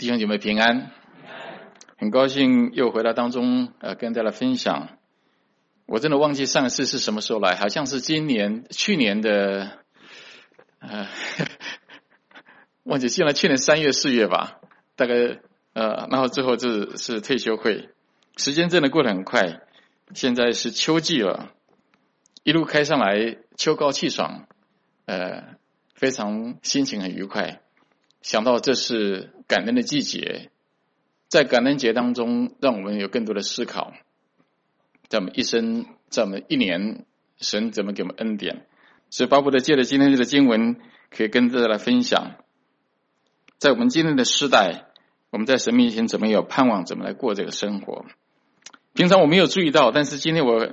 弟兄姐妹平安，很高兴又回到当中跟大家分享。我真的忘记上一次是什么时候来，好像是去年的忘记进来去年3月4月吧，大概然后最后是退休会，时间真的过得很快。现在是秋季了，一路开上来，秋高气爽，非常心情很愉快。想到这是感恩的季节，在感恩节当中，让我们有更多的思考，在我们一生，在我们一年，神怎么给我们恩典。所以巴不得借着今天这个经文，可以跟大家来分享，在我们今天的时代，我们在神面前怎么有盼望，怎么来过这个生活。平常我没有注意到，但是今天我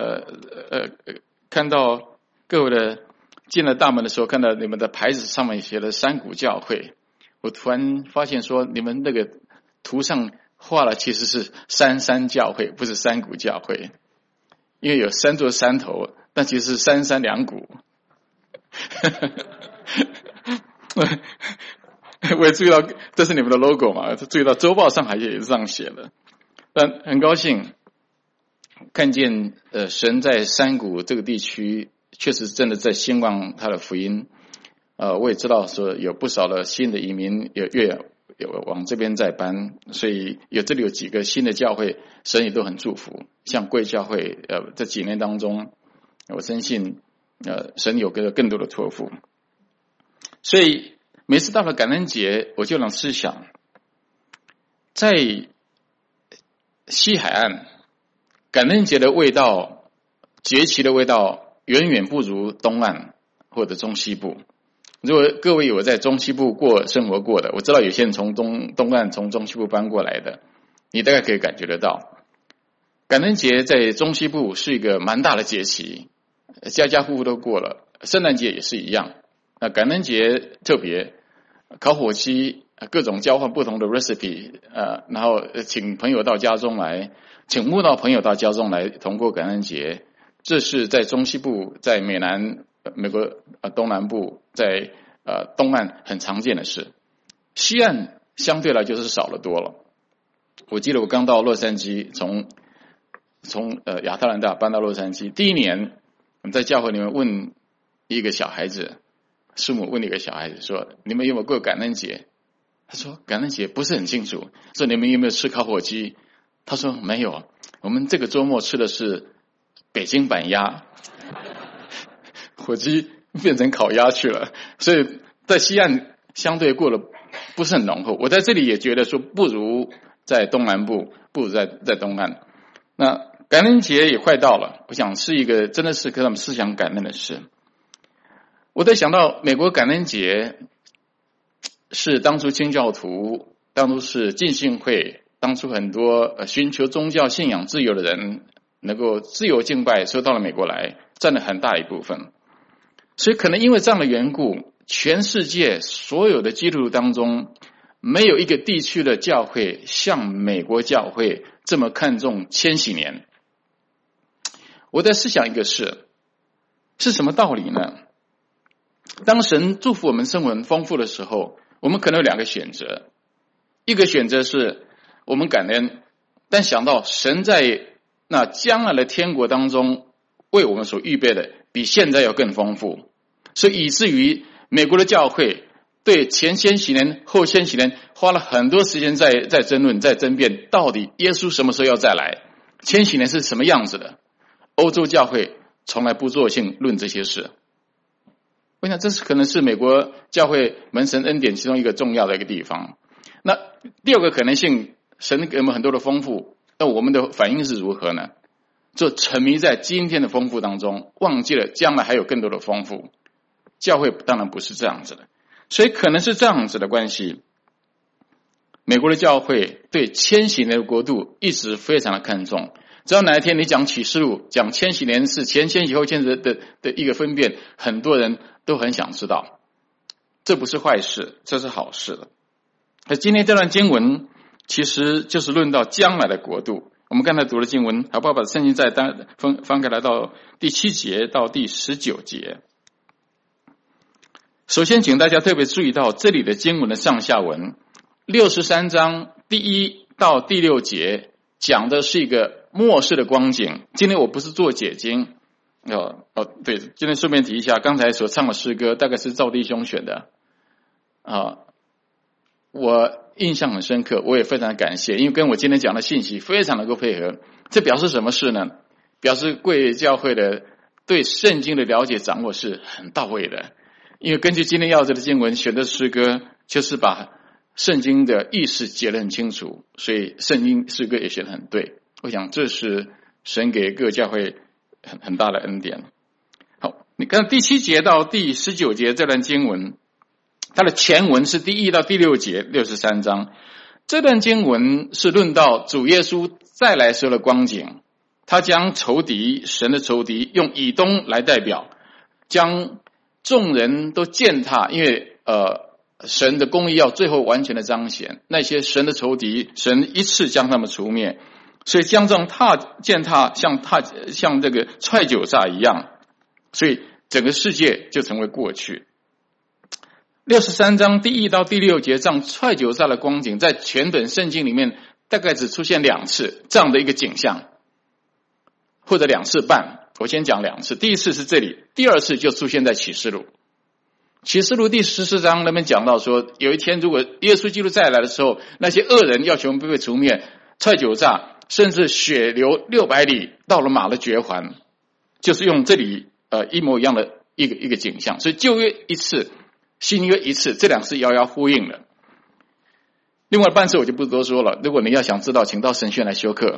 看到各位的进了大门的时候，看到你们的牌子上面写了山谷教会，我突然发现说，你们那个图上画了其实是山教会，不是山谷教会，因为有3座山头，但其实是山两谷。我也注意到这是你们的 logo 嘛，注意到周报上也是这样写的。但很高兴看见神在山谷这个地区确实真的在兴旺他的福音。我也知道说有不少的新的移民有往这边在搬，所以这里有几个新的教会，神也都很祝福。像贵教会这几年当中，我深信神有更多的托付。所以每次到了感恩节，我就能思想，在西海岸感恩节的味道，节期的味道远远不如东岸或者中西部。如果各位有在中西部生活过的，我知道有些人从东岸从中西部搬过来的，你大概可以感觉得到，感恩节在中西部是一个蛮大的节期，家家户户都过了，圣诞节也是一样。感恩节特别，烤火鸡，各种交换不同的 recipe， 然后请朋友到家中来，请慕道朋友到家中来同过感恩节。这是在中西部，在美国东南部，在东岸很常见的事。西岸相对来就是少了多了。我记得我刚到洛杉矶，从亚特兰大搬到洛杉矶，第一年我们在教会里面问一个小孩子，师母问一个小孩子说：“你们有没有过感恩节？”他说：“感恩节不是很清楚。”说：“你们有没有吃烤火鸡？”他说：“没有，我们这个周末吃的是北京板鸭。”火鸡变成烤鸭去了，所以在西岸相对过得不是很浓厚。我在这里也觉得说，不如在东南部，不如在东岸。那感恩节也快到了，我想是一个真的是跟他们思想感恩的事。我在想到美国感恩节是当初清教徒，当初是浸信会，当初很多寻求宗教信仰自由的人能够自由敬拜，所以到了美国来占了很大一部分。所以可能因为这样的缘故，全世界所有的基督徒当中，没有一个地区的教会像美国教会这么看重千禧年。我在思想一个事，是什么道理呢？当神祝福我们生活很丰富的时候，我们可能有2个选择。一个选择是我们感恩，但想到神在那将来的天国当中为我们所预备的比现在要更丰富，所以以至于美国的教会对前千禧年后千禧年花了很多时间在争论，在争辩到底耶稣什么时候要再来，千禧年是什么样子的。欧洲教会从来不作性论这些事。我想这是可能是美国教会门神恩典其中一个重要的一个地方。那第2个可能性，神给我们很多的丰富，那我们的反应是如何呢？就沉迷在今天的丰富当中，忘记了将来还有更多的丰富。教会当然不是这样子的，所以可能是这样子的关系。美国的教会对千禧年的国度一直非常的看重。只要哪一天你讲启示录，讲千禧年是前千禧后千禧的一个分辨，很多人都很想知道。这不是坏事，这是好事的。那今天这段经文其实就是论到将来的国度。我们刚才读了经文，好不好？把圣经再翻开来到第7节到第19节。首先请大家特别注意到这里的经文的上下文， 63章第1到第6节讲的是一个末世的光景。今天我不是做解经对，今天顺便提一下，刚才所唱的诗歌大概是赵弟兄选的我印象很深刻，我也非常感谢，因为跟我今天讲的信息非常能够配合。这表示什么事呢？表示贵教会的对圣经的了解掌握是很到位的，因为根据今天要这的经文选的诗歌，就是把圣经的意思解得很清楚，所以圣经诗歌也写得很对。我想这是神给各教会很大的恩典。好，你看第7节到第19节这段经文，它的前文是第1到第6节63章。这段经文是论到主耶稣再来时候的光景，他将仇敌，神的仇敌用以东来代表，将众人都践踏，因为神的公义要最后完全的彰显，那些神的仇敌，神一次将他们除灭，所以将这种践踏像这个踹酒炸一样，所以整个世界就成为过去。63章第1到第6节这样踹酒炸的光景，在全本圣经里面大概只出现2次这样的一个景象，或者2次半。我先讲2次，第一次是这里，第二次就出现在启示录。启示录第14章那边讲到说，有一天如果耶稣基督再来的时候，那些恶人要全部被除灭，踹酒炸，甚至血流600里，到了马的绝环，就是用这里一模一样的一个景象。所以旧约一次，新约一次，这2次遥遥呼应了。另外半次我就不多说了，如果你要想知道，请到神学来修课。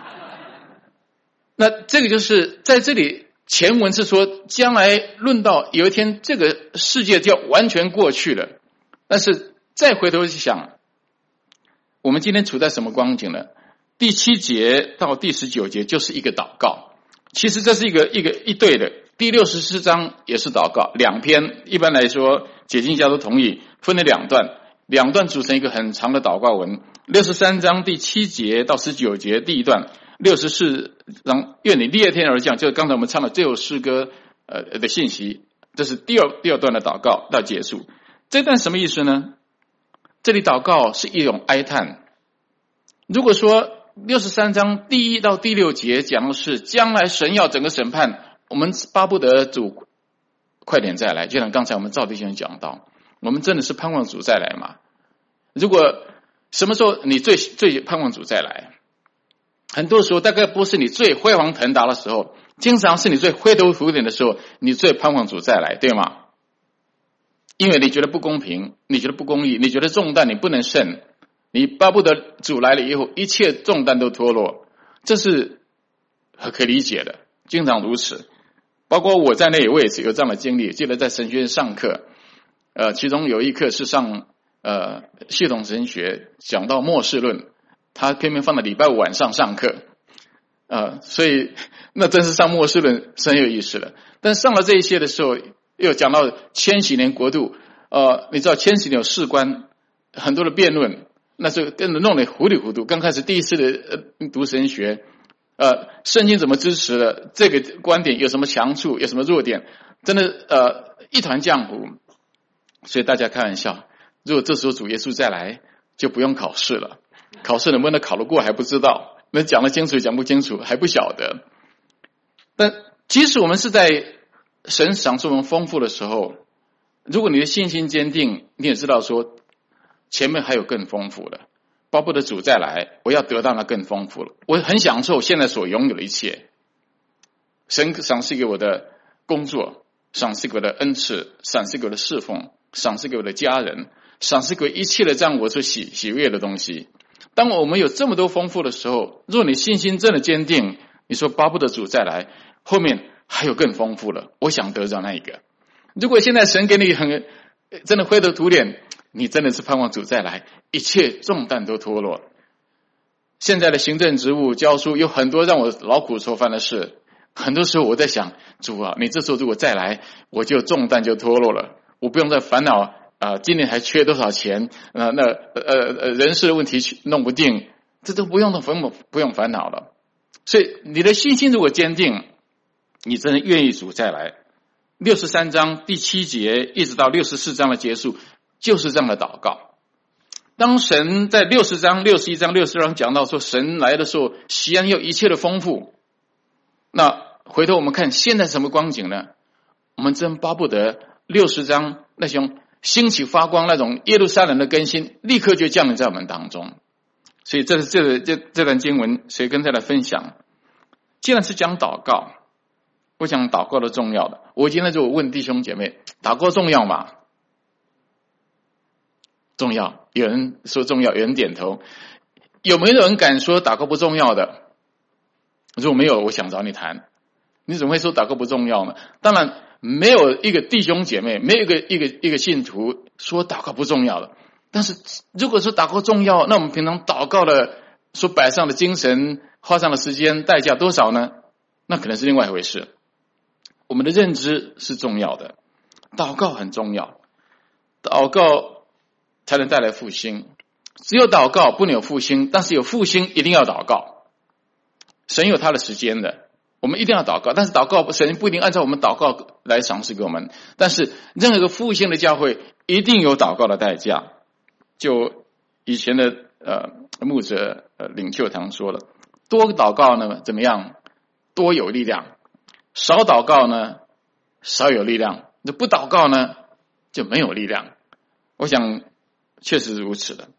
那这个就是在这里前文是说，将来论到有一天这个世界就要完全过去了，但是再回头去想，我们今天处在什么光景呢？第7节到第19节就是一个祷告，其实这是一对的。第64章也是祷告，2篇，一般来说解经家都同意分了2段组成一个很长的祷告文。63章第7节到19节第1段，64章愿你裂天而降，就是刚才我们唱的最后诗歌的信息，这是第二段的祷告到结束。这段什么意思呢？这里祷告是一种哀叹。如果说63章第1到第6节讲的是将来神要整个审判，我们巴不得主快点再来，就像刚才我们赵弟兄讲到，我们真的是盼望主再来嘛？如果什么时候你最盼望主再来？很多时候大概不是你最辉煌腾达的时候，经常是你最灰头土脸的时候，你最盼望主再来，对吗？因为你觉得不公平，你觉得不公义，你觉得重担你不能胜，你巴不得主来了以后一切重担都脱落，这是很可理解的，经常如此。包括我在内，我也是有这样的经历。记得在神学院上课，其中有一课是上系统神学，讲到末世论，他偏偏放在礼拜5晚上上课，所以那真是上末世论是很有意思的。但上了这一些的时候，又讲到千禧年国度，你知道千禧年有事关很多的辩论，那就跟着弄得糊里糊涂。刚开始第一次的读神学。圣经怎么支持了这个观点？有什么强处？有什么弱点？真的一团浆糊。所以大家开玩笑，如果这时候主耶稣再来，就不用考试了。考试能不能考得过还不知道，能讲得清楚讲不清楚还不晓得。但即使我们是在神赏赐我们丰富的时候，如果你的信心坚定，你也知道说前面还有更丰富的。巴不得主再来，我要得到那更丰富了。我很享受现在所拥有的一切。神赏赐给我的工作，赏赐给我的恩赐，赏赐给我的侍奉，赏赐给我的家人，赏赐给我一切的这样我所喜悦的东西。当我们有这么多丰富的时候，若你信心真的坚定，你说巴不得主再来，后面还有更丰富了，我想得着那一个。如果现在神给你真的灰头土脸，你真的是盼望主再来，一切重担都脱落。现在的行政职务教书有很多让我劳苦愁烦的事，很多时候我在想，主啊，你这时候如果再来，我就重担就脱落了，我不用再烦恼今年还缺多少钱，人事的问题弄不定，这都不用烦恼了。所以你的信心如果坚定，你真的愿意主再来。63章第7节一直到64章的结束，就是这样的祷告。 当神在60章、61章、62章讲到说神来的时候，西安要一切的丰富，那回头我们看现在什么光景呢？我们真巴不得60章那种兴起发光那种耶路撒冷的更新立刻就降临在我们当中。所以这段经文谁跟大家分享？既然是讲祷告，我讲祷告的重要的，我今天就问弟兄姐妹，祷告重要吗？重要，有人说重要，有人点头。有没有人敢说祷告不重要的？如果没有，我想找你谈。你怎么会说祷告不重要呢？当然没有一个弟兄姐妹，没有一个信徒说祷告不重要的。但是如果说祷告重要，那我们平常祷告的所摆上的精神、花上的时间、代价多少呢？那可能是另外一回事。我们的认知是重要的，祷告很重要，祷告才能带来复兴。只有祷告不能有复兴，但是有复兴一定要祷告。神有他的时间的，我们一定要祷告，但是祷告神不一定按照我们祷告来赏赐给我们。但是任何一个复兴的教会一定有祷告的代价。就以前的牧者领袖堂说了，多祷告呢怎么样？多有力量。少祷告呢少有力量。不祷告呢就没有力量。我想确实如此的。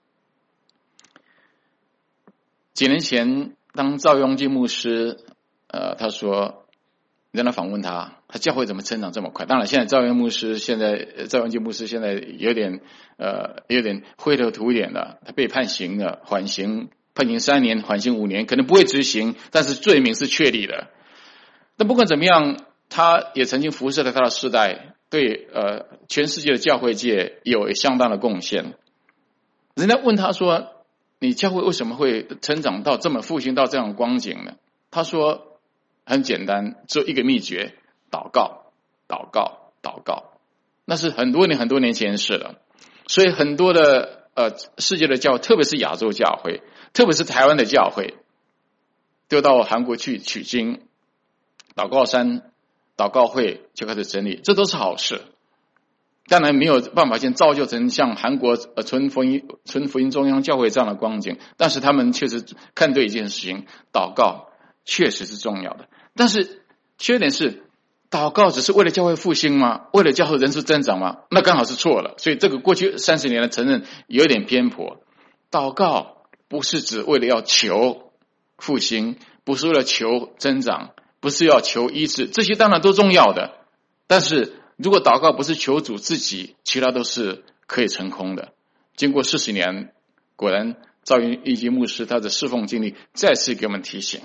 几年前当赵永基牧师他说人来访问他教会怎么成长这么快？当然现在赵永基牧师现在有点灰头土脸了，他被判刑了，缓刑，判刑3年，缓刑5年，可能不会执行，但是罪名是确立的。但不管怎么样，他也曾经辐射了他的世代，对全世界的教会界有相当的贡献。人家问他说，你教会为什么会成长到这么复兴到这样的光景呢？他说很简单，只有一个秘诀，祷告，祷告，祷告。那是很多年前的事了。所以很多的世界的教会，特别是亚洲教会，特别是台湾的教会，都到韩国去取经，祷告山、祷告会就开始整理，这都是好事。当然没有办法先造就成像韩国纯福音中央教会这样的光景，但是他们确实看对一件事情，祷告确实是重要的。但是缺点是，祷告只是为了教会复兴吗？为了教会人数增长吗？那刚好是错了。所以这个过去30年的承认有点偏颇。祷告不是指为了要求复兴，不是为了求增长，不是要求医治，这些当然都重要的。但是如果祷告不是求主自己，其他都是可以成空的。经过40年，果然赵一基牧师他的侍奉经历再次给我们提醒。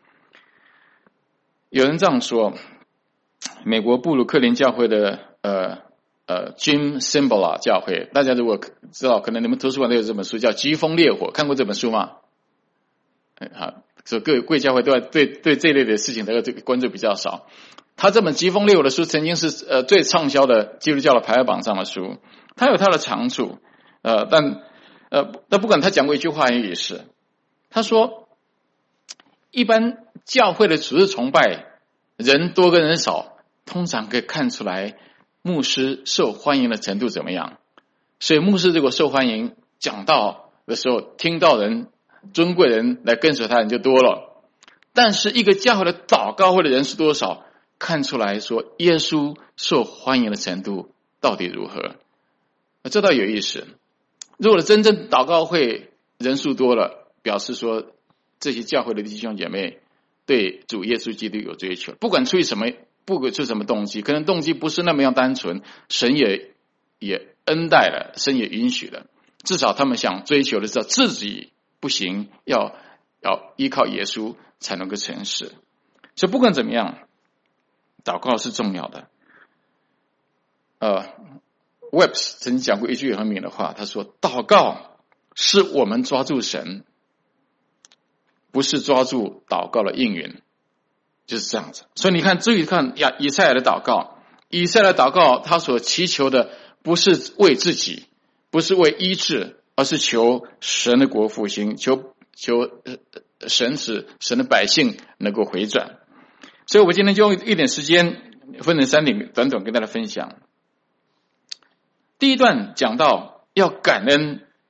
有人这样说，美国布鲁克林教会的Jim Cymbala 教会，大家如果知道，可能你们图书馆都有这本书叫《疾风烈火》，看过这本书吗？所以各位贵教会都要对这类的事情这个关注比较少。他这本《疾风烈火》的书曾经是最畅销的基督教的排行榜上的书，他有他的长处，但不管他讲过一句话也是，他说一般教会的主日崇拜人多跟人少，通常可以看出来牧师受欢迎的程度怎么样。所以牧师如果受欢迎，讲道的时候听到人尊贵人来跟随他人就多了。但是一个教会的祷告会的人是多少，看出来说耶稣受欢迎的程度到底如何。这倒有意思。如果真正祷告会人数多了，表示说这些教会的弟兄姐妹对主耶稣基督有追求，不管出于什么动机，可能动机不是那么样单纯，神也恩待了，神也允许了，至少他们想追求的是自己不行，要依靠耶稣才能够成事。所以不管怎么样，祷告是重要的。Webs 曾经讲过一句很有名的话，他说祷告是我们抓住神，不是抓住祷告的应允，就是这样子。所以你看，注意看以赛亚的祷告，以赛亚的祷告他所祈求的不是为自己，不是为医治，而是求神的国复兴，求神使神的百姓能够回转。所以我今天就用一点时间分成3点短短跟大家分享。第一段讲到要感恩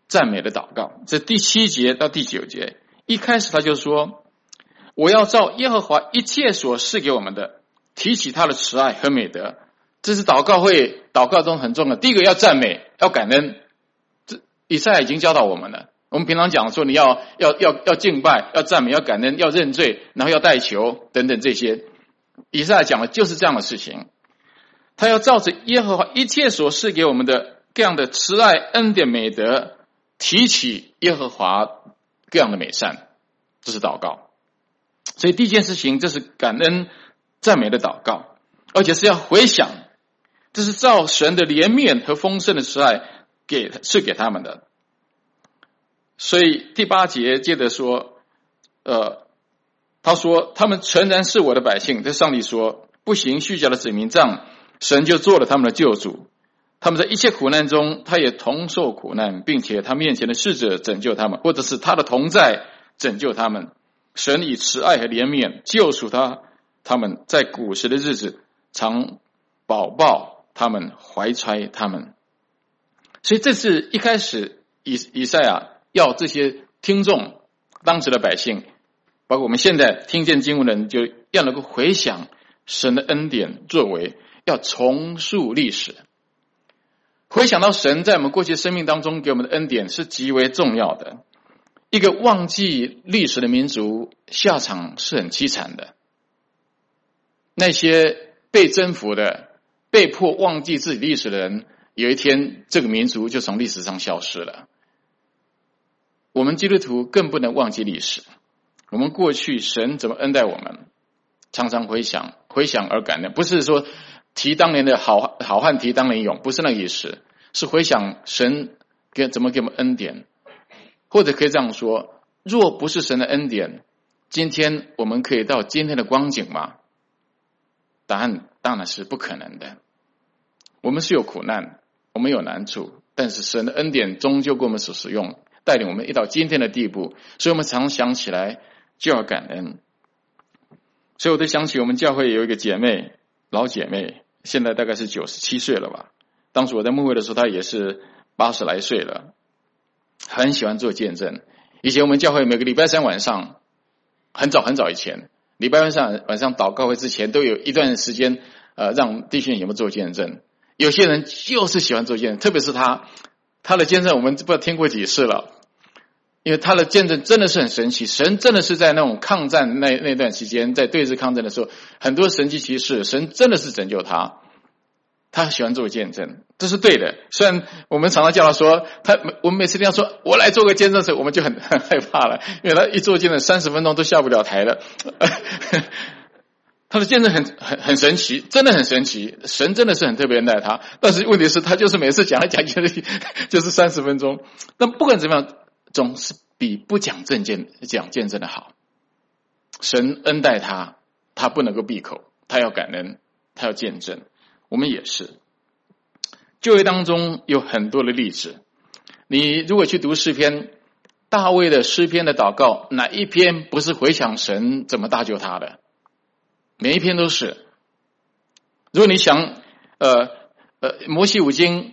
赞美的祷告。这第7节到第9节，一开始他就说，我要照耶和华一切所赐给我们的，提起他的慈爱和美德。这是祷告会祷告中很重要。第一个要赞美，要感恩。以赛亚已经教导我们了。我们平常讲说，你要敬拜，要赞美，要感恩，要认罪，然后要代求等等这些。以赛亚讲的就是这样的事情。他要照着耶和华一切所赐给我们的各样的慈爱、恩典、美德，提起耶和华各样的美善。这是祷告。所以第一件事情，这是感恩赞美的祷告，而且是要回想，这是照神的怜悯和丰盛的慈爱赐给他们的。所以第8节接着说，他说他们诚然是我的百姓，这上帝说不行虚假的指明杖，神就做了他们的救主。他们在一切苦难中，他也同受苦难，并且他面前的使者拯救他们，或者是他的同在拯救他们。神以慈爱和怜悯救赎他们，在古时的日子常保抱他们，怀揣他们。所以这是一开始以赛亚要这些听众，当时的百姓，包括我们现在听见经文的人，就要能够回想神的恩典作为，要重述历史。回想到神在我们过去生命当中给我们的恩典是极为重要的。一个忘记历史的民族，下场是很凄惨的。那些被征服的、被迫忘记自己历史的人，有一天这个民族就从历史上消失了。我们基督徒更不能忘记历史。我们过去神怎么恩待我们，常常回想而感恩，不是说提当年的好汉提当年勇，不是那个意思，是回想神怎么给我们恩典。或者可以这样说，若不是神的恩典，今天我们可以到今天的光景吗？答案当然是不可能的。我们是有苦难，我们有难处，但是神的恩典终究给我们所使用，带领我们一到今天的地步，所以我们常想起来就要感恩。所以我就想起我们教会有一个老姐妹，现在大概是97岁了吧。当时我在牧会的时候，她也是80来岁了，很喜欢做见证。以前我们教会每个礼拜3晚上，很早以前，礼拜晚上祷告会之前，都有一段时间，让弟兄姐妹做见证。有些人就是喜欢做见证，特别是他的见证，我们不知道听过几次了。因为他的见证真的是很神奇，神真的是在那种抗战那段期间，在对日抗战的时候，很多神迹奇事，神真的是拯救他。他喜欢做见证，这是对的。虽然我们常常叫他说，我们每次听他说我来做个见证时，我们就很害怕了，因为他一做见证30分钟都下不了台了。他的见证很神奇，真的很神奇，神真的是很特别恩待他。但是问题是，他就是每次讲就是30分钟。但不管怎么样，总是比不讲见证的好。神恩待他，他不能够闭口，他要感恩，他要见证。我们也是，旧约当中有很多的例子。你如果去读诗篇，大卫的诗篇的祷告，哪一篇不是回想神怎么搭救他的？每一篇都是。如果你想，摩西五经，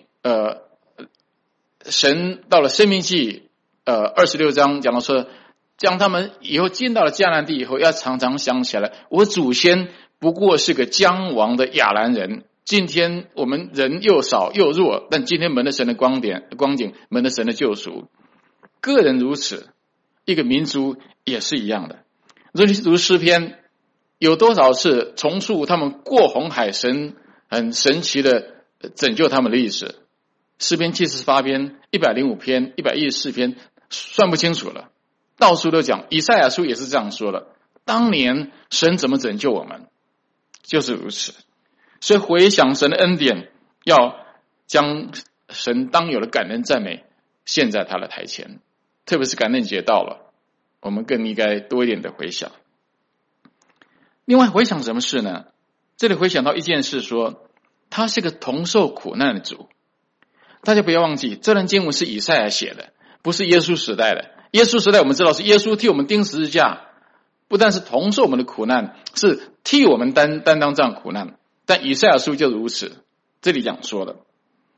神到了申命记26章讲到说，将他们以后进到了迦南地以后，要常常想起来，我祖先不过是个将亡的亚兰人。今天我们人又少又弱，但今天蒙了神的光景，蒙了神的救赎。个人如此，一个民族也是一样的。如果你读诗篇，有多少次重述他们过红海，神很神奇的拯救他们的历史？诗篇78篇、105篇、114篇，算不清楚了，到处都讲。以赛亚书也是这样说了，当年神怎么拯救我们，就是如此。所以回想神的恩典，要将神当有的感恩赞美献在他的台前。特别是感恩节到了，我们更应该多一点的回想。另外回想什么事呢？这里回想到一件事，说他是个同受苦难的主。大家不要忘记，这段经文是以赛亚写的，不是耶稣时代的。耶稣时代我们知道是耶稣替我们钉十字架，不但是同受我们的苦难，是替我们担当这样苦难。但以赛亚书就如此，这里讲说了，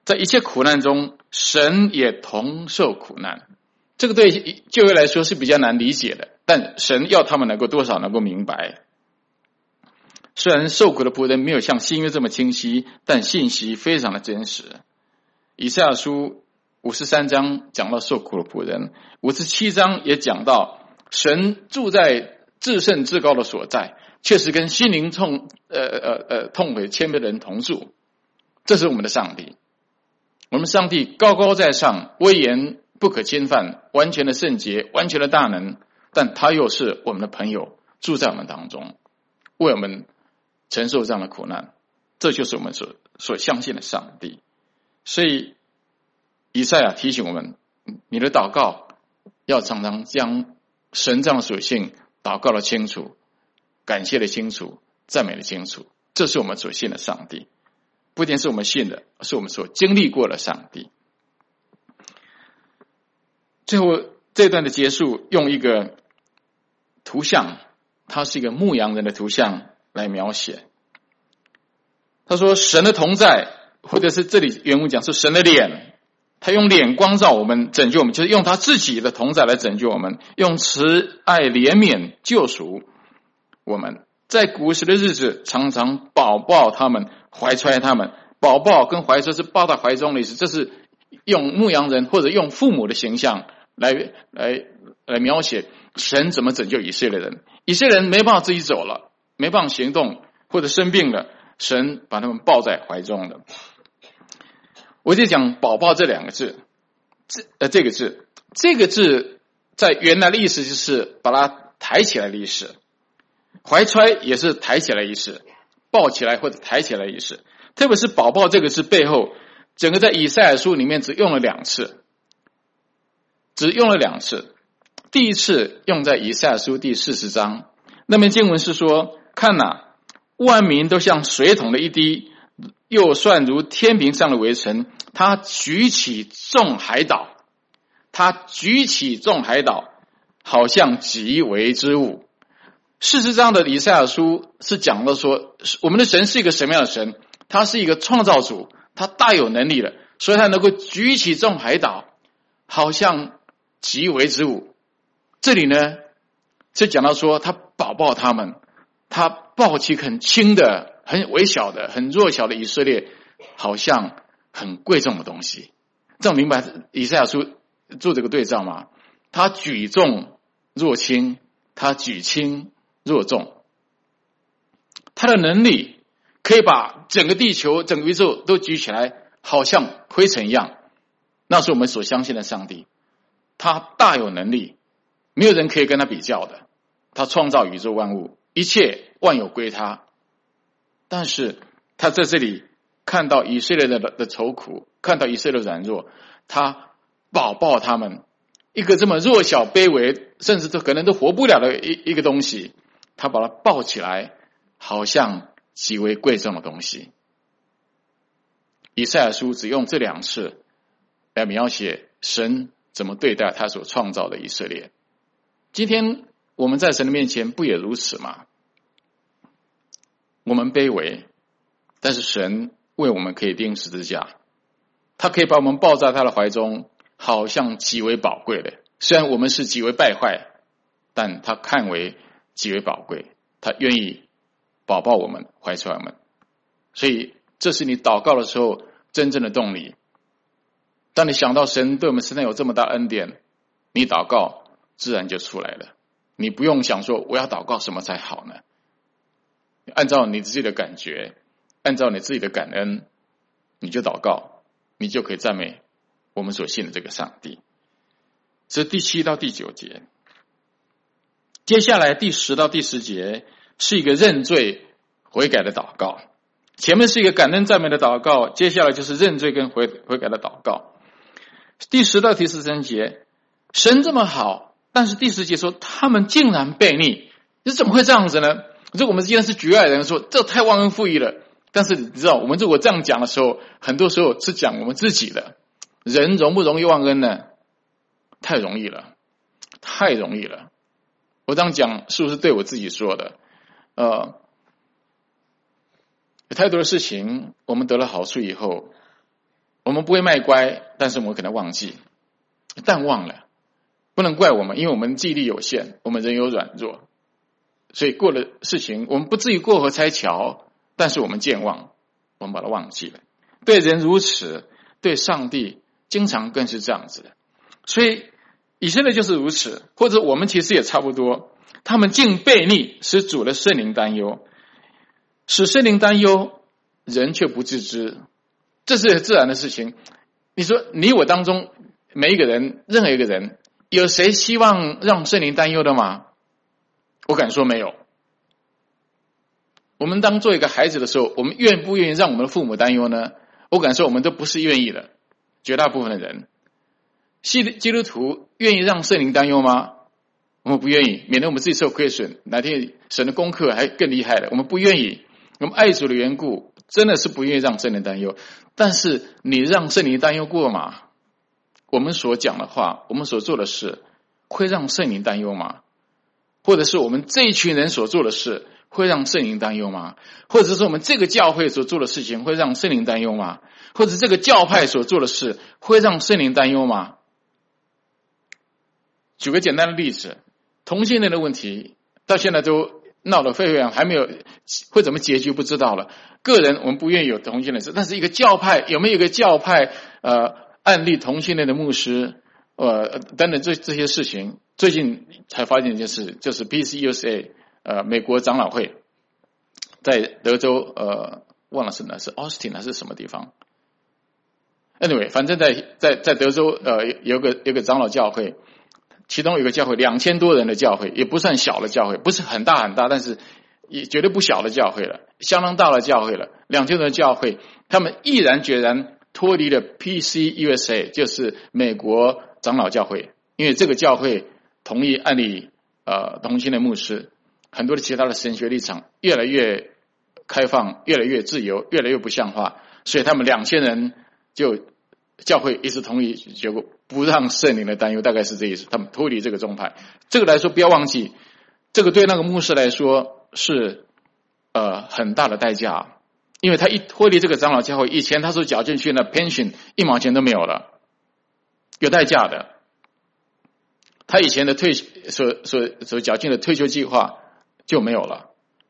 在一切苦难中，神也同受苦难。这个对就业来说是比较难理解的，但神要他们能够多少能够明白。虽然受苦的仆人没有像新约这么清晰，但信息非常的真实。以赛亚书53章讲到受苦的仆人，57章也讲到神住在至圣至高的所在，确实跟心灵痛悔谦卑的人同住。这是我们的上帝，我们上帝高高在上，威严不可侵犯，完全的圣洁，完全的大能，但他又是我们的朋友，住在我们当中，为我们承受这样的苦难。这就是我们所相信的上帝。所以以赛亚提醒我们，你的祷告要常常将神这样的属性祷告的清楚，感谢的清楚，赞美的清楚。这是我们所信的上帝，不一定是我们信的，是我们所经历过的上帝。最后这段的结束，用一个图像，它是一个牧羊人的图像来描写。他说神的同在，或者是这里原文讲是神的脸，他用脸光照我们，拯救我们，就是用他自己的同在来拯救我们，用慈爱怜悯救赎我们。在古时的日子，常常抱抱他们，怀揣他们。抱抱跟怀揣是抱在怀中的意思，这是用牧羊人或者用父母的形象来描写神怎么拯救以色列人。以色列人没办法自己走了，没办法行动，或者生病了，神把他们抱在怀中的。我就讲宝宝这两个字，这个字在原来的意思就是把它抬起来的意思，怀揣也是抬起来的意思，抱起来或者抬起来的意思。特别是宝宝这个字背后，整个在以赛亚书里面只用了两次。第一次用在以赛亚书第40章，那边经文是说，看哪，万民都像水桶的一滴，又算如天平上的微尘，他举起众海岛，好像极为之物。40章的以赛亚书是讲到说，我们的神是一个什么样的神？他是一个创造主，他大有能力的，所以他能够举起众海岛，好像极为之物。这里呢是讲到说，他保抱他们，他抱起很轻的、很微小的、很弱小的以色列，好像很贵重的东西。这样明白以赛亚书做这个对照吗？他举重若轻，他举轻若重，他的能力可以把整个地球、整个宇宙都举起来，好像灰尘一样。那是我们所相信的上帝，他大有能力，没有人可以跟他比较的。他创造宇宙万物，一切万有归他。但是他在这里看到以色列的愁苦，看到以色列的软弱，他保抱他们，一个这么弱小卑微，甚至都可能都活不了的一个东西，他把它抱起来，好像极为贵重的东西。以赛亚书只用这两次来描写神怎么对待他所创造的以色列。今天我们在神的面前不也如此吗？我们卑微，但是神为我们可以钉十字架，他可以把我们抱在他的怀中，好像极为宝贵的。虽然我们是极为败坏，但他看为极为宝贵，他愿意保抱我们，怀揣我们。所以这是你祷告的时候真正的动力。当你想到神对我们身上有这么大恩典，你祷告自然就出来了。你不用想说我要祷告什么才好呢？按照你自己的感觉，按照你自己的感恩，你就祷告，你就可以赞美我们所信的这个上帝。这是第7到第9节。接下来第10到第10节是一个认罪悔改的祷告。前面是一个感恩赞美的祷告，接下来就是认罪跟悔改的祷告。第10到第13节，神这么好，但是第10节说他们竟然悖逆，这怎么会这样子呢？如果我们既然是局外人说这太忘恩负义了，但是你知道我们如果这样讲的时候，很多时候是讲我们自己的。人容不容易忘恩呢？太容易了，太容易了。我这样讲是不是对我自己说的？有太多的事情我们得了好处以后， 我们不会卖乖，但是我们可能忘记，淡忘了，不能怪我们，因为我们记忆力有限，我们人有软弱，所以过了事情，我们不至于过河拆桥，但是我们健忘，我们把它忘记了。对人如此，对上帝经常更是这样子的。所以以色列就是如此，或者我们其实也差不多。他们竟悖逆，使主的圣灵担忧，使圣灵担忧，人却不自知，这是自然的事情。你说你我当中每一个人，任何一个人，有谁希望让圣灵担忧的吗？我敢说没有。我们当做一个孩子的时候，我们愿不愿意让我们的父母担忧呢？我敢说我们都不是愿意的，绝大部分的人。基督徒愿意让圣灵担忧吗？我们不愿意，免得我们自己受亏损，哪天神的功课还更厉害了，我们不愿意。我们爱主的缘故，真的是不愿意让圣灵担忧。但是你让圣灵担忧过吗？我们所讲的话，我们所做的事，会让圣灵担忧吗？或者是我们这一群人所做的事，会让圣灵担忧吗？或者是我们这个教会所做的事情，会让圣灵担忧吗？或者这个教派所做的事，会让圣灵担忧吗？举个简单的例子，同性恋的问题到现在都闹得沸沸扬，还没有会怎么结局不知道了。个人我们不愿意有同性恋事，但是一个教派有没有一个教派案例同性恋的牧师等等这些事情，最近才发现一件事，就是 PCUSA 美国长老会在德州忘了是哪是 Austin 还是什么地方。Anyway， 反正在德州有个长老教会。其中有一个教会2000多人的教会，也不算小的教会，不是很大很大，但是也绝对不小的教会了，相当大的教会了。2000多人的教会，他们毅然决然脱离了 PCUSA， 就是美国长老教会，因为这个教会同意案例同性的牧师，很多的其他的神学立场越来越开放，越来越自由，越来越不像话，所以他们2000人就教会一直同意，结果不让圣灵的担忧，大概是这意思。他们脱离这个宗派，这个来说不要忘记，这个对那个牧师来说是很大的代价，因为他一脱离这个长老教会，以前他所缴进去的 pension 1毛钱都没有了，有代价的。他以前的所缴进的退休计划就没有了，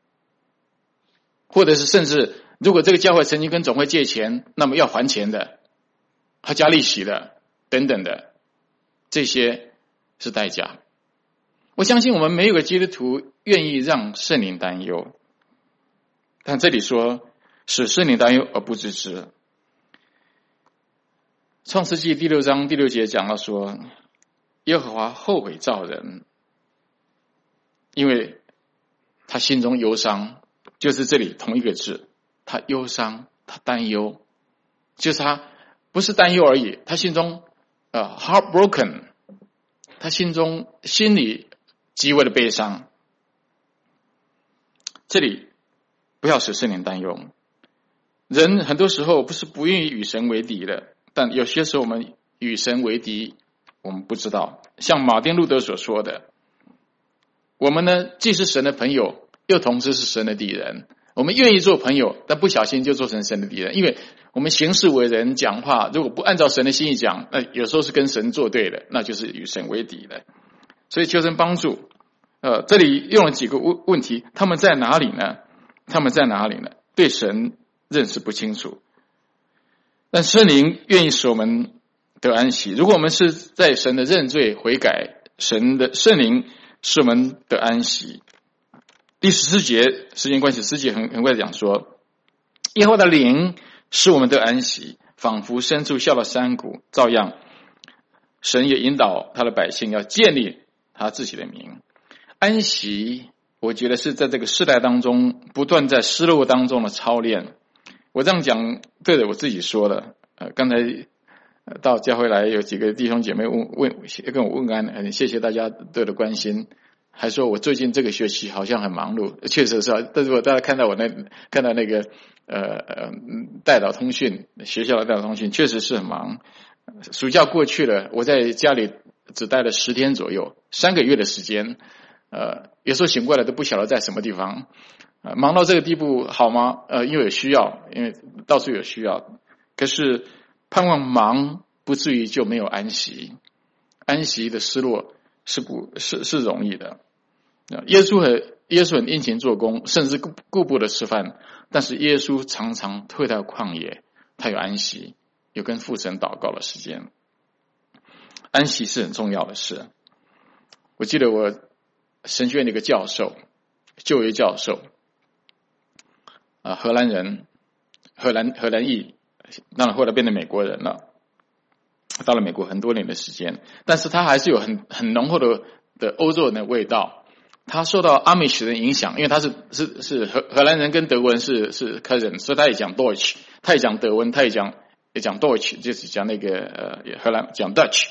或者是甚至如果这个教会曾经跟总会借钱，那么要还钱的。还加利息的等等的，这些是代价。我相信我们没有个基督徒愿意让圣灵担忧，但这里说使圣灵担忧而不自知。创世纪第6章第6节讲到说，耶和华后悔造人，因为他心中忧伤，就是这里同一个字，他忧伤，他担忧，就是他不是担忧而已，他心中heartbroken， 他心里极为的悲伤。这里不要使圣灵担忧。人很多时候不是不愿意与神为敌的，但有些时候我们与神为敌，我们不知道。像马丁路德所说的，我们呢既是神的朋友，又同时是神的敌人。我们愿意做朋友，但不小心就做成神的敌人，因为我们行事为人讲话，如果不按照神的心意讲，那有时候是跟神作对的，那就是与神为敌的。所以求神帮助。这里用了几个问题，他们在哪里呢？对神认识不清楚，但圣灵愿意使我们得安息。如果我们是在神的认罪悔改，神的圣灵使我们得安息。第14节，时间关系，14节很快讲说，耶和华的灵使我们得安息，仿佛深处下到山谷，照样神也引导他的百姓要建立他自己的名。安息我觉得是在这个世代当中不断在失落当中的操练。我这样讲对着我自己说的。刚才到教会来有几个弟兄姐妹跟我问安，谢谢大家对我的关心，还说我最近这个学期好像很忙碌，确实是啊。但是我大家看到那个代祷通讯，学校的代祷通讯确实是很忙。暑假过去了，我在家里只待了10天左右，3个月的时间。有时候醒过来都不晓得在什么地方。忙到这个地步好吗？因为有需要，因为到处有需要。可是盼望忙不至于就没有安息，安息的失落是容易的。耶稣很殷勤做工，甚至顾不得吃饭，但是耶稣常常退到旷野，他有安息，有跟父神祷告的时间。安息是很重要的事。我记得我神学院的一个教授，就业教授，荷兰人，荷兰裔，当然后来变成美国人了，到了美国很多年的时间，但是他还是有很浓厚的欧洲人的味道。他受到阿美什人影响，因为他是荷兰人跟德国人是 cousin， 所以他也讲 Deutsch， 他也讲德文，他也讲 Deutsch， 就是讲那个荷兰讲 Dutch。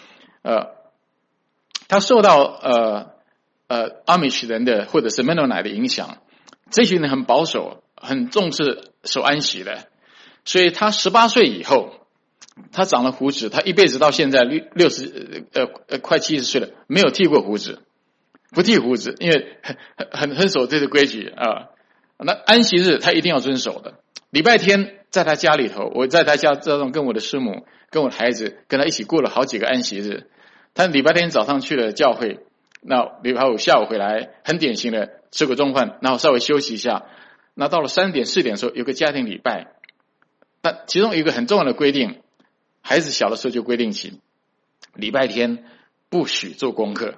他受到阿美什人的或者是 Mennonite 的影响，这群人很保守，很重视守安息的，所以他18岁以后，他长了胡子，他一辈子到现在快70岁了，没有剃过胡子，不剃胡子，因为很守这个规矩啊。那安息日他一定要遵守的。礼拜天在他家里头，我在他家这种跟我的师母、跟我的孩子跟他一起过了好几个安息日。他礼拜天早上去了教会，那礼拜五下午回来，很典型的吃个中饭，然后稍微休息一下。那到了3点4点的时候，有个家庭礼拜。那其中有一个很重要的规定，孩子小的时候就规定起，礼拜天不许做功课。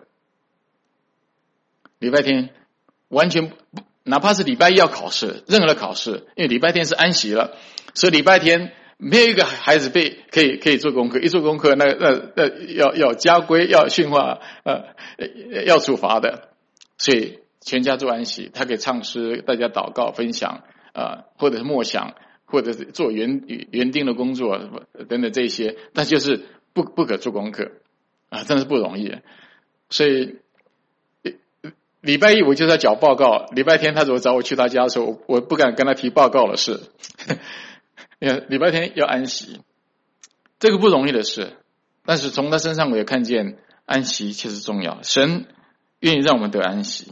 礼拜天完全不，哪怕是礼拜一要考试，任何的考试，因为礼拜天是安息了，所以礼拜天没有一个孩子可以做功课，一做功课那要家规，要训话，要处罚的。所以全家做安息，他可以唱诗，大家祷告分享，或者是默想，或者是做园丁的工作等等这些，但就是不可做功课啊，真的是不容易。所以礼拜一我就在缴报告，礼拜天他如果找我去他家的时候，我不敢跟他提报告的事。礼拜天要安息，这个不容易的事，但是从他身上我也看见安息确实重要，神愿意让我们得安息。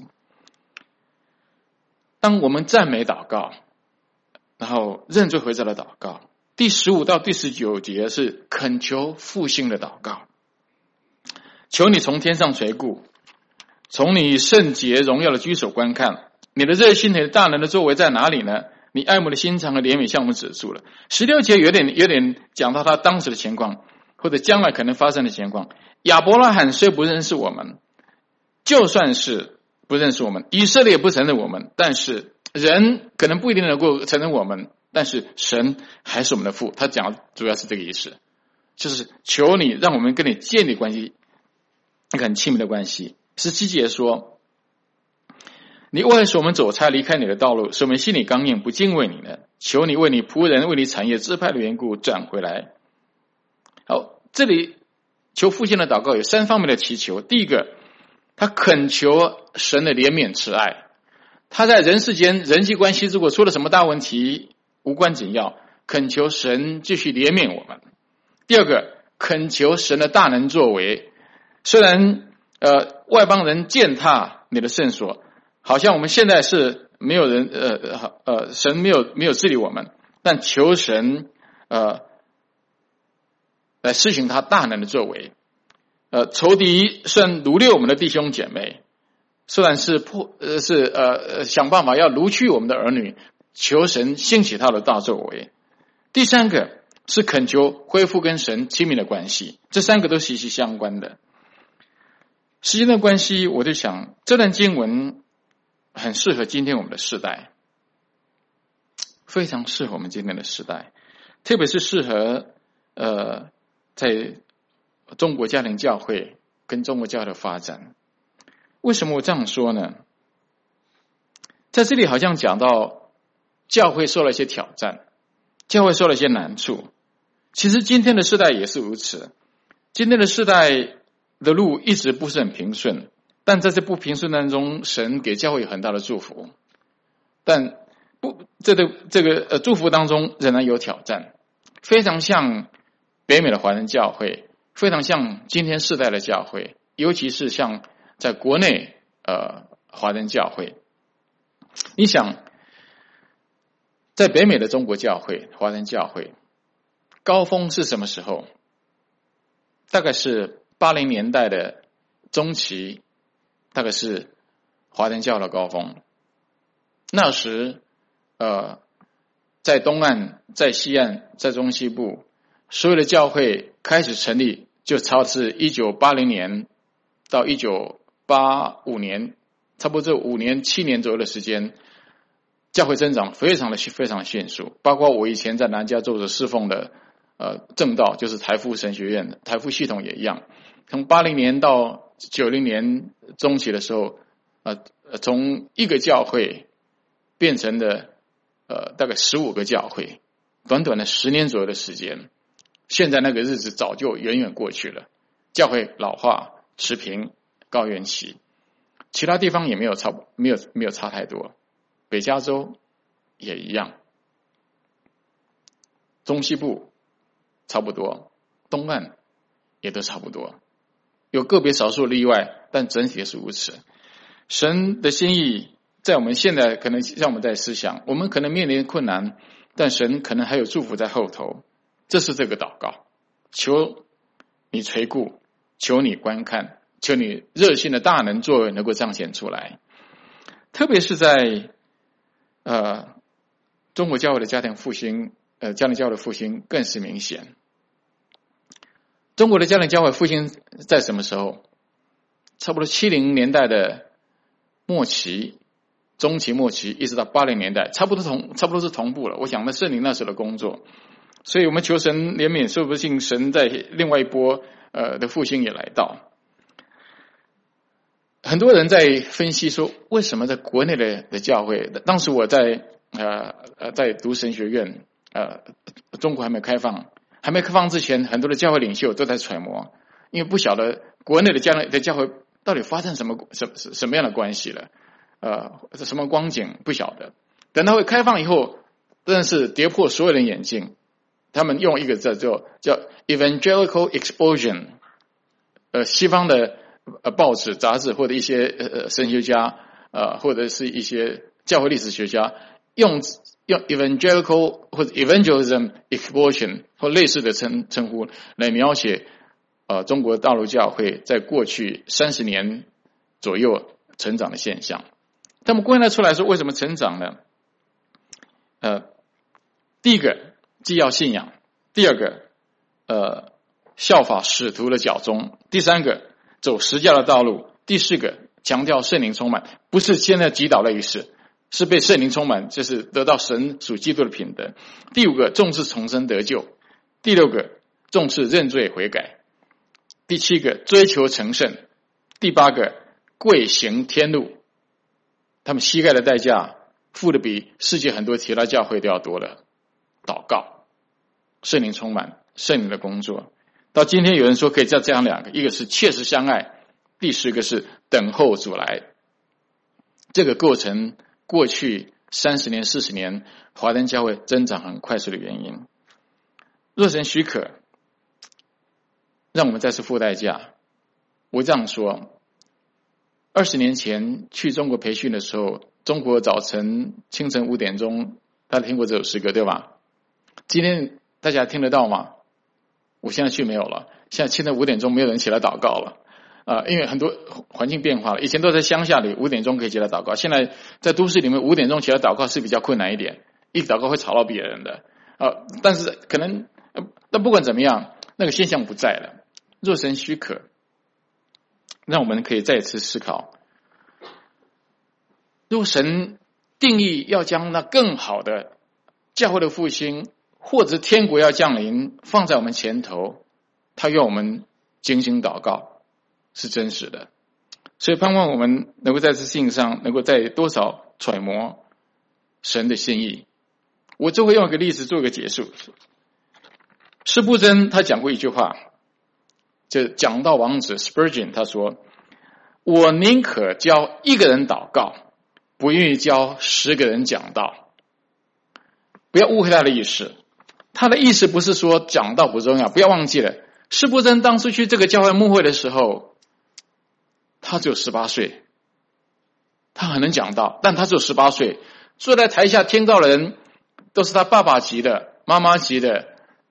当我们赞美祷告，然后认罪悔改的祷告，第15到第19节是恳求复兴的祷告，求你从天上垂顾，从你圣洁荣耀的居所观看，你的热心，你的大能的作为在哪里呢？你爱慕的心肠和怜悯向我们指出了。16节有点讲到他当时的情况，或者将来可能发生的情况。亚伯拉罕虽不认识我们，就算是不认识我们，以色列也不承认我们，但是人可能不一定能够承认我们，但是神还是我们的父。他讲的主要是这个意思，就是求你让我们跟你建立关系，一个很亲密的关系。17节说，你为何使我们走差，离开你的道路，使我们心里刚硬，不敬畏你呢？求你为你仆人，为你产业支派的缘故转回来。好，这里求复兴的祷告有3方面的祈求。第一个，他恳求神的怜悯慈爱，他在人世间人际关系如果出了什么大问题，无关紧要，恳求神继续怜悯我们。第二个，恳求神的大能作为，虽然外邦人践踏你的圣所，好像我们现在是没有人神没有治理我们，但求神来施行他大能的作为。仇敌虽然掳掠我们的弟兄姐妹，虽然是想办法要掳去我们的儿女，求神兴起他的大作为。第3个是恳求恢复跟神亲密的关系，这3个都息息相关的。时间的关系，我就想这段经文很适合今天我们的世代，非常适合我们今天的世代，特别是适合在中国家庭教会跟中国教会的发展。为什么我这样说呢？在这里好像讲到教会受了一些挑战，教会受了一些难处，其实今天的世代也是如此。今天的世代的路一直不是很平顺，但在这不平顺当中，神给教会有很大的祝福，但这个祝福当中仍然有挑战，非常像北美的华人教会，非常像今天世代的教会，尤其是像在国内华人教会。你想在北美的中国教会华人教会， 高峰是什么时候？大概是80年代的中期，大概是华人教的高峰。那时在东岸、在西岸、在中西部，所有的教会开始成立，就超至1980年到1985年，差不多这5年、7年左右的时间，教会增长非常迅速。包括我以前在南加州的侍奉的正道，就是台富神学院，台富系统也一样。从80年到90年中期的时候，从一个教会变成了大概15个教会，短短的10年左右的时间。现在那个日子早就远远过去了，教会老化持平高原期，其他地方也没有差太多，北加州也一样，中西部差不多，东岸也都差不多，有个别少数例外，但整体也是如此。神的心意在我们现在可能让我们在思想，我们可能面临困难，但神可能还有祝福在后头。这是这个祷告，求你垂顾，求你观看，求你热心的大能作为能够彰显出来。特别是在中国教会的家庭复兴，家庭教会的复兴更是明显。中国的家庭教会复兴在什么时候？差不多70年代的末期、中期、末期，一直到80年代，差不多是同步了。我想那圣灵那时候的工作，所以我们求神怜悯，说不定神在另外一波的复兴也来到。很多人在分析说，为什么在国内的教会，当时我在读神学院，中国还没开放之前，很多的教会领袖都在揣摩，因为不晓得国内的教会到底发生什么样的关系了，什么光景不晓得。等到会开放以后，真的是跌破所有人眼镜。他们用一个字叫 evangelical explosion， 西方的报纸、杂志或者一些神学家或者是一些教会历史学家用 evangelical 或者 evangelism explosion 或类似的称呼来描写中国大陆教会在过去30年左右成长的现象。他们归纳出来说，为什么成长呢？第一个既要信仰，第二个效法使徒的脚踪，第三个走十架的道路，第四个强调圣灵充满，不是现在击倒的意思，是被圣灵充满，就是得到神属基督的品德。第五个重视重生得救，第六个重视认罪悔改，第七个追求成圣，第八个贵行天路。他们膝盖的代价付的比世界很多其他教会都要多了。祷告，圣灵充满，圣灵的工作。到今天有人说可以这样两个，一个是切实相爱，第十个是等候主来。这个构成过去30年40年华人教会增长很快速的原因。若神许可，让我们再次付代价。我这样说，20年前去中国培训的时候，中国清晨5点钟，大家听过这首诗歌对吧？今天大家听得到吗？我现在去没有了，现在清晨5点钟没有人起来祷告了，因为很多环境变化了。以前都在乡下里5点钟可以起来祷告，现在在都市里面5点钟起来祷告是比较困难一点，一祷告会吵到别人的，但是可能，但不管怎么样，那个现象不在了。若神许可，让我们可以再次思考，若神定义要将那更好的教会的复兴或者天国要降临放在我们前头，他要我们精心祷告是真实的。所以盼望我们能够在这事情上能够在多少揣摩神的心意。我就会用一个例子做一个结束。司布真他讲过一句话，就讲道王子 Spurgeon 他说，我宁可教1个人祷告，不愿意教10个人讲道。不要误会他的意思，他的意思不是说讲道不重要，不要忘记了，司布真当初去这个教会牧会的时候，他只有18岁，他很能讲道，但他只有18岁，坐在台下听到的人都是他爸爸级的、妈妈级的，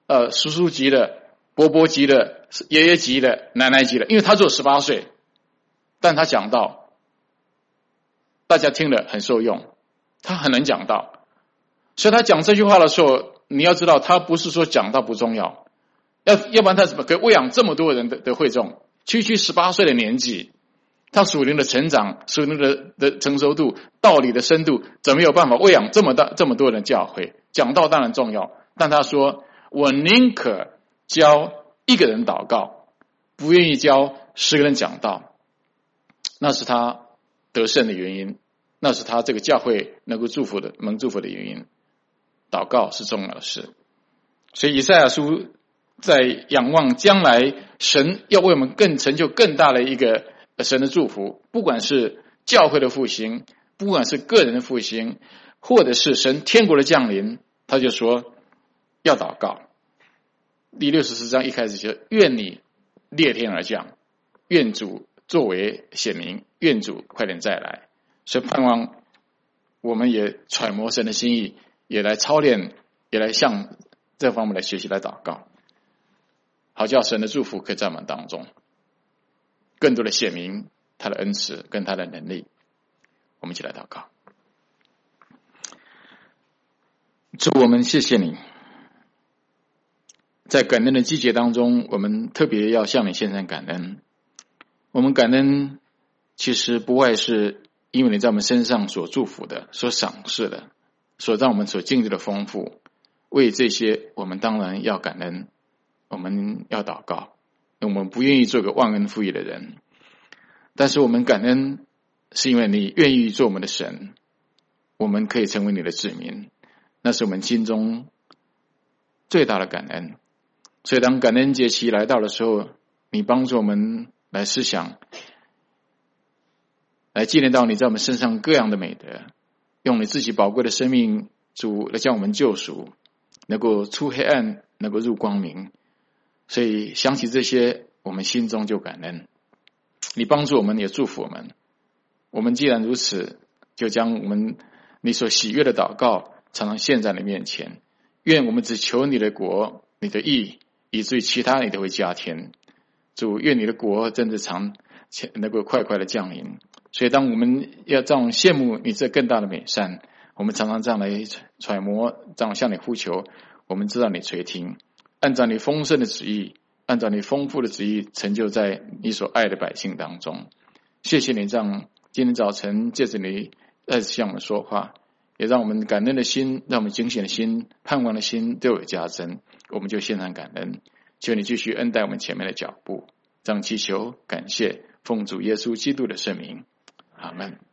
叔叔级的、伯伯级的、爷爷级的、奶奶级的，因为他只有18岁，但他讲道，大家听了很受用，他很能讲道，所以他讲这句话的时候，你要知道，他不是说讲道不重要，要不然他怎么可以喂养这么多人的会众？区18岁的年纪，他属灵的成长、属灵的成熟度、道理的深度，怎么有办法喂养这么多人的教会？讲道当然重要，但他说：“我宁可教1个人祷告，不愿意教10个人讲道。”那是他得胜的原因，那是他这个教会能够蒙祝福的原因。祷告是重要的事，所以以赛亚书在仰望将来神要为我们成就更大的一个神的祝福，不管是教会的复兴，不管是个人的复兴，或者是神天国的降临，他就说要祷告。第64章一开始就愿你裂天而降，愿主作为显明，愿主快点再来。所以盼望我们也揣摩神的心意，也来操练，也来向这方面来学习来祷告，好叫神的祝福可以在我们当中更多的显明他的恩慈跟他的能力。我们一起来祷告。主，我们谢谢你，在感恩的季节当中，我们特别要向你献上感恩。我们感恩其实不外是因为你在我们身上所祝福的、所赏识的、所让我们所经历的丰富。为这些我们当然要感恩，我们要祷告，我们不愿意做个忘恩负义的人，但是我们感恩是因为你愿意做我们的神，我们可以成为你的子民，那是我们心中最大的感恩。所以当感恩节期来到的时候，你帮助我们来思想，来纪念到你在我们身上各样的美德，用你自己宝贵的生命，主来将我们救赎，能够出黑暗，能够入光明。所以想起这些，我们心中就感恩。你帮助我们，也祝福我们。我们既然如此，就将我们你所喜悦的祷告常常献在你面前。愿我们只求你的国、你的义，以至于其他你都会加添。主，愿你的国真的能够快快的降临。所以当我们要这样羡慕你这更大的美善，我们常常这样来揣摩，这样向你呼求，我们知道你垂听，按照你丰盛的旨意，按照你丰富的旨意，成就在你所爱的百姓当中。谢谢你这样今天早晨借着你再次向我们说话，也让我们感恩的心，让我们警醒的心，盼望的心都有加增。我们就献上感恩，求你继续恩待我们前面的脚步，这样祈求感谢，奉主耶稣基督的圣名，阿们。